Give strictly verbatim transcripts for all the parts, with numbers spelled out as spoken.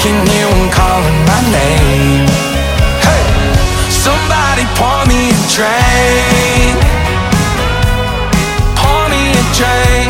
can hear one calling my name. Hey, somebody pour me a drink. Pour me a drink.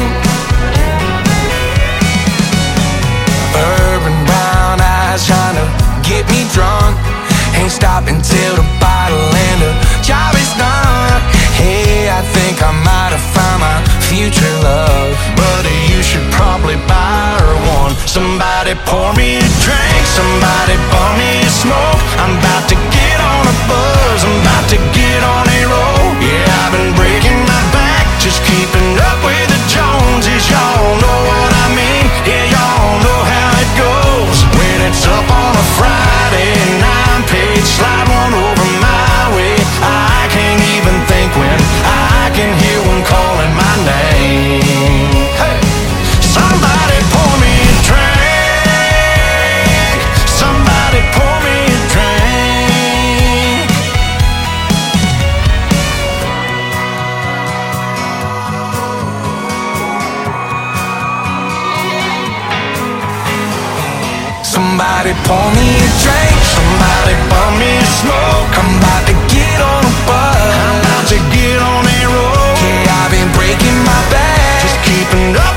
Urban brown eyes trying to get me drunk. Ain't stopping till the bottle and the job is done. Hey, I think I might have found my future love. Buddy, you should probably buy her one. Somebody pour me a drink. Somebody bum me a smoke. I'm about to get on a buzz. I'm about to get on a roll. Yeah, I've been breaking my back, just keeping up with the Joneses. Y'all know what I mean. Yeah, y'all know how it goes. When it's up on a Friday and I'm paid, slide one over my way. I can't even think when I can hear one calling my name. Hey, somebody pour me a drink. Somebody pour me a drink. Somebody pour me a drink. Somebody bum me a smoke. I'm about to get on a bus. I'm about to get on a roll. Yeah, I've been breaking my back, just keeping up